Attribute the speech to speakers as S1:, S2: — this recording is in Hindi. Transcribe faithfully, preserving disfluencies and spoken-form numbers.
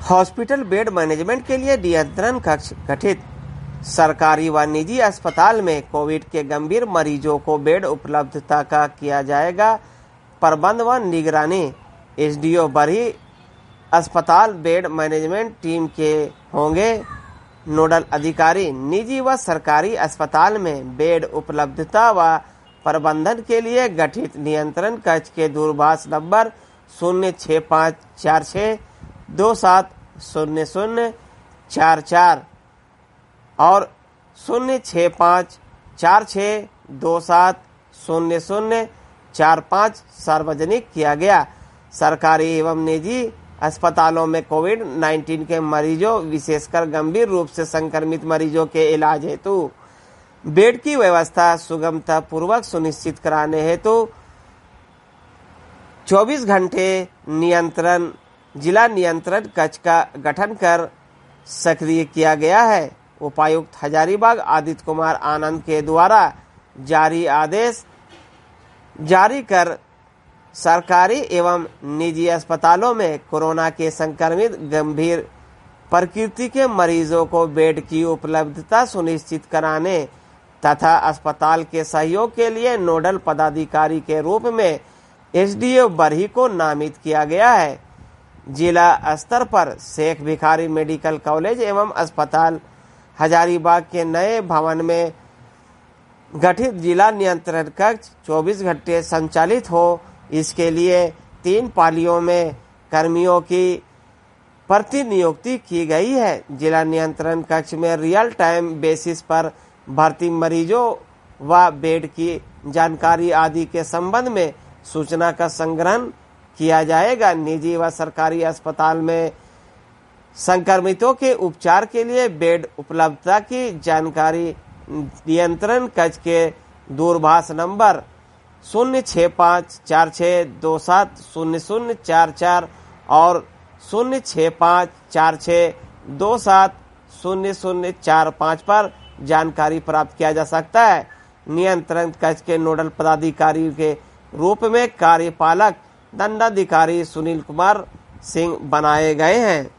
S1: हॉस्पिटल बेड मैनेजमेंट के लिए नियंत्रण कक्ष गठित। सरकारी व निजी अस्पताल में कोविड के गंभीर मरीजों को बेड उपलब्धता का किया जाएगा प्रबंध व निगरानी। एसडीओ बरही अस्पताल बेड मैनेजमेंट टीम के होंगे नोडल अधिकारी। निजी व सरकारी अस्पताल में बेड उपलब्धता व प्रबंधन के लिए गठित नियंत्रण कक्ष के दूरभाष नंबर शून्य छः पाँच चार छः दो सात शून्य शून्य चार चार और शून्य छः पाँच चार छः दो सात शून्य शून्य चार पाँच सार्वजनिक किया गया। सरकारी एवं निजी अस्पतालों में कोविड नाइन्टीन के मरीजों विशेषकर गंभीर रूप से संक्रमित मरीजों के इलाज हेतु बेड की व्यवस्था सुगमता पूर्वक सुनिश्चित कराने हेतु चौबीस घंटे नियंत्रण जिला नियंत्रण कक्ष का गठन कर सक्रिय किया गया है। उपायुक्त हजारीबाग आदित्य कुमार आनंद के द्वारा जारी आदेश जारी कर सरकारी एवं निजी अस्पतालों में कोरोना के संक्रमित गंभीर प्रकृति के मरीजों को बेड की उपलब्धता सुनिश्चित कराने तथा अस्पताल के सहयोग के लिए नोडल पदाधिकारी के रूप में एसडीओ बरही को नामित किया गया है। जिला स्तर पर शेख भिखारी मेडिकल कॉलेज एवं अस्पताल हजारीबाग के नए भवन में गठित जिला नियंत्रण कक्ष चौबीस घंटे संचालित हो, इसके लिए तीन पालियों में कर्मियों की प्रतिनियुक्ति की गई है। जिला नियंत्रण कक्ष में रियल टाइम बेसिस पर भर्ती मरीजों व बेड की जानकारी आदि के संबंध में सूचना का संग्रहण किया जाएगा। निजी व सरकारी अस्पताल में संक्रमितों के उपचार के लिए बेड उपलब्धता की जानकारी नियंत्रण कक्ष के दूरभाष नंबर शून्य छः पाँच चार छः दो सात शून्य शून्य चार चार और शून्य छः पाँच चार छः दो सात शून्य शून्य चार पाँच पर जानकारी प्राप्त किया जा सकता है। नियंत्रण कक्ष के नोडल पदाधिकारी के रूप में कार्यपालक दंडाधिकारी सुनील कुमार सिंह बनाए गए हैं।